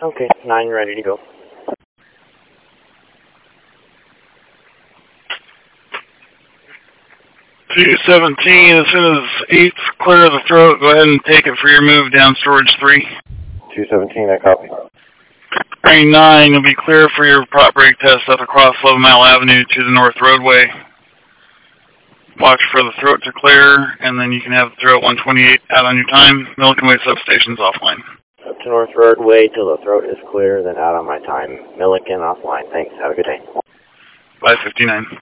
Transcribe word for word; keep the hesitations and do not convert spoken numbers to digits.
Okay, nine ready to go. two seventeen, as soon as eight's clear of the throat, go ahead and take it for your move down storage three. two seventeen, I copy. Train nine, you'll be clear for your prop brake test up across eleven Mile Avenue to the north roadway. Watch for the throat to clear, and then you can have the throat one twenty-eight out on your time. Milliken Way substation's offline. Up to north roadway till the throat is clear, then out on my time. Milliken offline. Thanks. Have a good day. five fifty-nine.